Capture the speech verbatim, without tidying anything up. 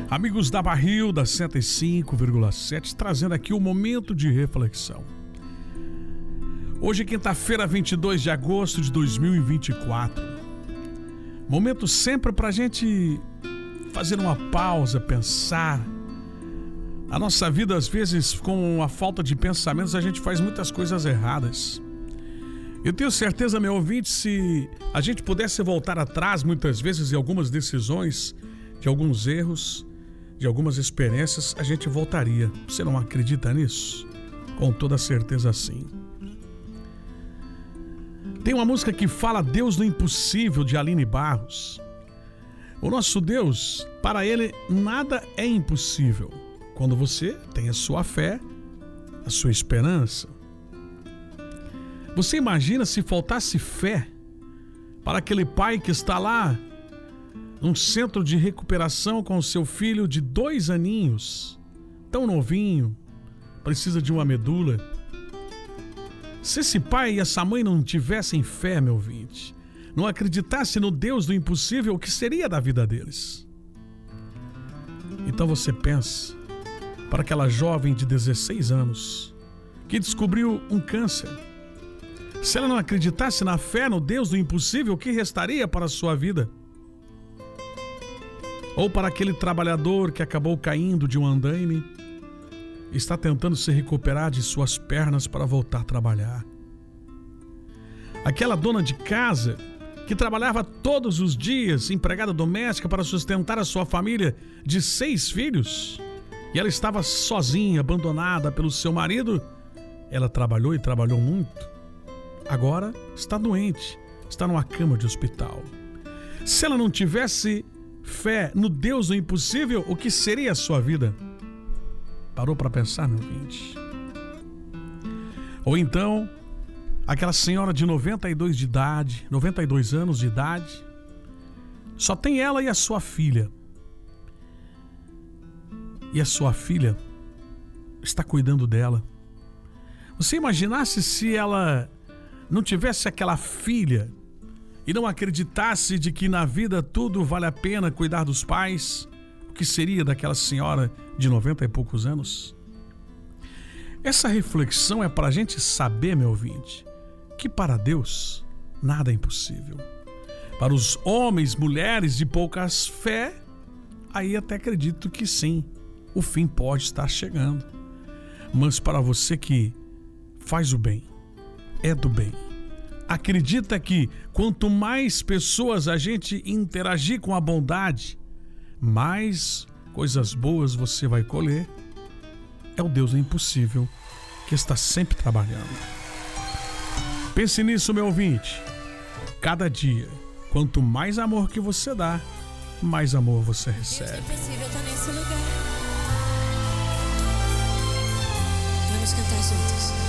Amigos da Barril, da cento e cinco vírgula sete, trazendo aqui o momento de reflexão. Hoje é quinta-feira, vinte e dois de agosto de dois mil e vinte e quatro. Momento sempre pra gente fazer uma pausa, pensar. A nossa vida, às vezes, com a falta de pensamentos, a gente faz muitas coisas erradas. Eu tenho certeza, meu ouvinte, se a gente pudesse voltar atrás, muitas vezes, em algumas decisões, de alguns erros, de algumas experiências, a gente voltaria. Você não acredita nisso? Com toda certeza, sim. Tem uma música que fala Deus do Impossível, de Aline Barros. O nosso Deus, para Ele, nada é impossível. Quando você tem a sua fé, a sua esperança. Você imagina se faltasse fé para aquele pai que está lá num centro de recuperação com o seu filho de dois aninhos, tão novinho, precisa de uma medula. Se esse pai e essa mãe não tivessem fé, meu ouvinte, não acreditassem no Deus do impossível, o que seria da vida deles? Então você pensa, para aquela jovem de dezesseis anos, que descobriu um câncer, se ela não acreditasse na fé no Deus do impossível, o que restaria para a sua vida? Ou para aquele trabalhador que acabou caindo de um andaime, está tentando se recuperar de suas pernas para voltar a trabalhar. Aquela dona de casa que trabalhava todos os dias, empregada doméstica, para sustentar a sua família de seis filhos, e ela estava sozinha, abandonada pelo seu marido. Ela trabalhou e trabalhou muito. Agora está doente, está numa cama de hospital. Se ela não tivesse fé no Deus do impossível, o que seria a sua vida? Parou para pensar, meu ouvinte? Ou então, aquela senhora de noventa e dois de idade, noventa e dois anos de idade, só tem ela e a sua filha. E a sua filha está cuidando dela. Você imaginasse se ela não tivesse aquela filha e não acreditasse de que na vida tudo vale a pena cuidar dos pais, o que seria daquela senhora de noventa e poucos anos? Essa reflexão é para a gente saber, meu ouvinte, que para Deus nada é impossível. Para os homens, mulheres de poucas fé, aí até acredito que sim, o fim pode estar chegando. Mas para você que faz o bem, é do bem, acredita que quanto mais pessoas a gente interagir com a bondade, mais coisas boas você vai colher. É o Deus do impossível que está sempre trabalhando. Pense nisso, meu ouvinte. Cada dia, quanto mais amor que você dá, mais amor você recebe. Deus do impossível tá nesse lugar. Vamos cantar juntos.